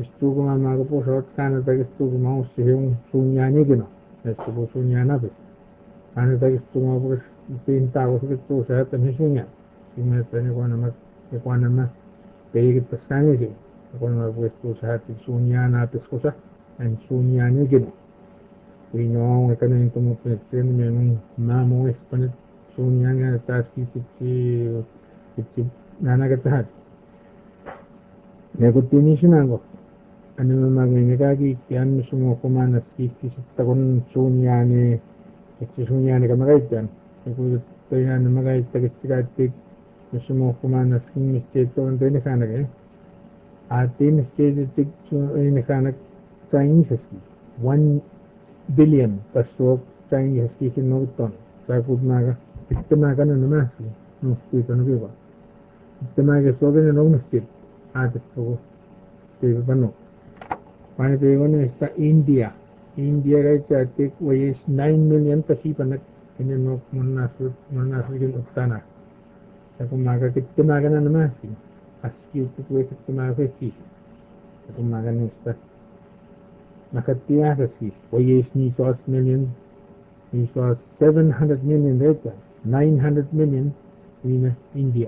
Estugu po sa Canada estugu si yung sunyani gino. Estugu sunyana pues. Canada estugu po pinta ko sa tamhi sunya. Simetani ko nama peigit paskani si. Ko nama po estugu sa sunyana pues ko sa and sunyani gino. Pino ka na yung tumupunin yung mamo espanit sunyanga taski kitsi nanagatahat. Negutinisinango. Ano magmimigagi yan sumukumanas kikisitakon sunyani kitsi sunyani ka magaitan. Kung tayo na magaita kitsi katik sumukumanas king misteto ang tayo nakanak eh. Ati misteto tik nakanak Chinese aski. 1 billion pasok Chinese aski kinuton. Sakot naga itamaga na namaski. No, ito na biwa. Itamaga soga na nung mistet. Atas ko tayo pano. Paano tayo na esta India. India kay chatik weighs 9 million pasipanak. Kinanok manasur yung uktana. Sa kumaga kitamaga na namaski. Aski ito ko kitamaga festi. Sa kumaga na esta. Nakatiya sa ski. Weighs ni sauce million. Ni sauce 700 million later. 900 million in India.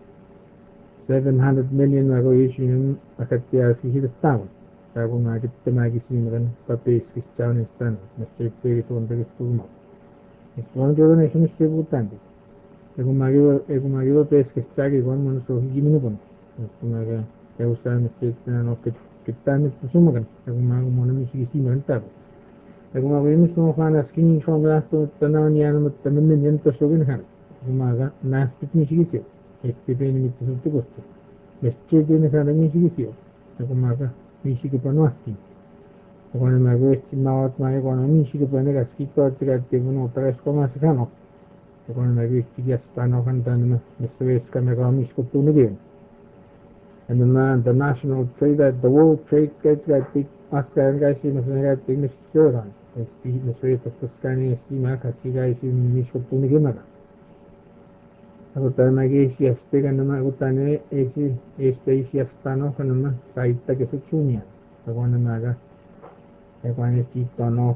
700 million ako yung nakatiya si Hirtawon. Sabi nga kita magisimulan papes kistawan istan. Mas chepte ito ang tagistumaw. Iswan ko na siya sibutan. Kung magiwa pes kistagi ko mo so higiminupon. Kung maga kaya usahan na state na kita nit sumagan. Kung maga mo na misigisimulan tabo. Kung maga yung mismo fanas kini so malasto tanaw niya na matanamin yan to so ginhan. Kung maga naspit misigisiyo. FPP ni mito gusto. Mesche din na misigisiyo. Kung maga misigupanuaski. Kung ano mag-westi mawat mga kung ano misigupanuaski to at saka tibuno tagas ko masikano. Kung ano mag-westi gastano kanta naman miswes kami kung misikutunigin. And the national trade, the world trade gets got big Oscar guys in the big Mr. Miswes of Tuscany, Sima, si guys in misikutunigin. Ako tayo mag-iisiyastik ano mag-utane isiyastano ka naman kahit taga-sutsunya. Ako na maga. Ako na sito no.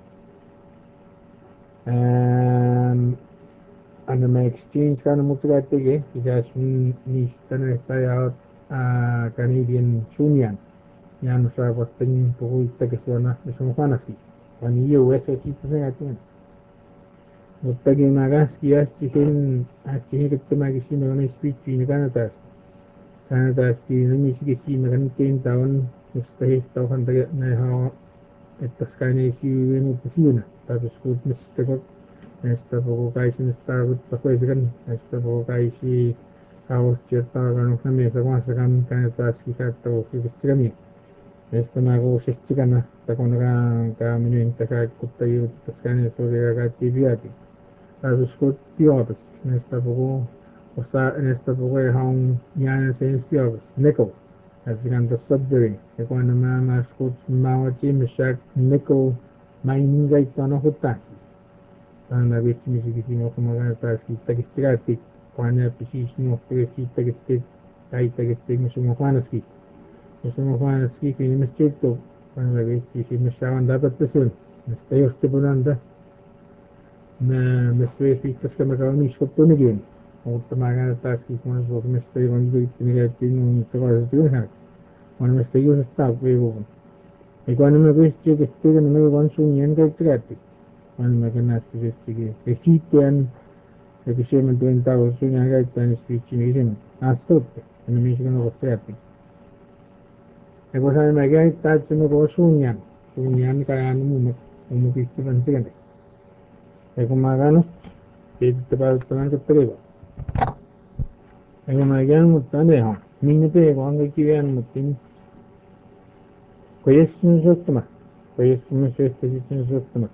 Ano ma-exchange ka na mo sa katig eh. Because nista na tayo Canadian sunyan. Yan sa pating tukoy taga-sona. Isang panaski. Pani US o sito sa katig. Muttagi magaski chicken kita magisi magana speech ni Canadaski namisigi magana 10 taon mistake taon taga na ha itaskani si no tisina tapos kut mistake esta po kai sin start pa ko isgan esta po kai si kaos cheta gano kami sa kwasa kan Canadaski ka to fiskami esta mago sistikana ta konaga ka minin ta ka kutayo taskani so ga tibiati tapos ko piobas nesta po hong yan sa piobas nickel at sikan the submarine kung ano mas ko mawachi misyak nickel mining gay tono hutasi ang nabisi misigisi mo kumaga tas kita kistirati kung ano pisis mo kita kistit kahit tagistig mo sumukanaski kung yung mistrito kung ano nabisi misyawan dapat pesun mistayo sa bunanda na meswesistas ka makawamish ko tunigin. Kung tamaga na taski kung ano po mestay kung ito itinigatin yung takas sa tigahan. Kung ano mestay yung sa staff kayo po. E kung ano mag-westi kasi ka na may konsunyan kahit tigati. Kung ano maganas ka kasi kasi yan kasi man tuwing tao sunyan kahit tayo speech ni kasi astot. Ano may siya ko sa ati. E kung saan magahit tayo sa mga sunyan. Sunyan kaya ano mo umupistipan siya ka kung maganos dito pa tanan ka pagba kung magayan mo taneho minute ko ang kiyan mo tin question sotma question sotma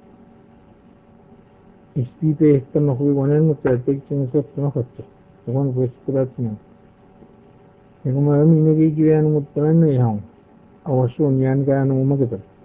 istipe tama ko wonan mo sa teaching sotma hotse kung question tatma kung magamin ni kiyan mo tanan ne hon awasun yan ka ano magapan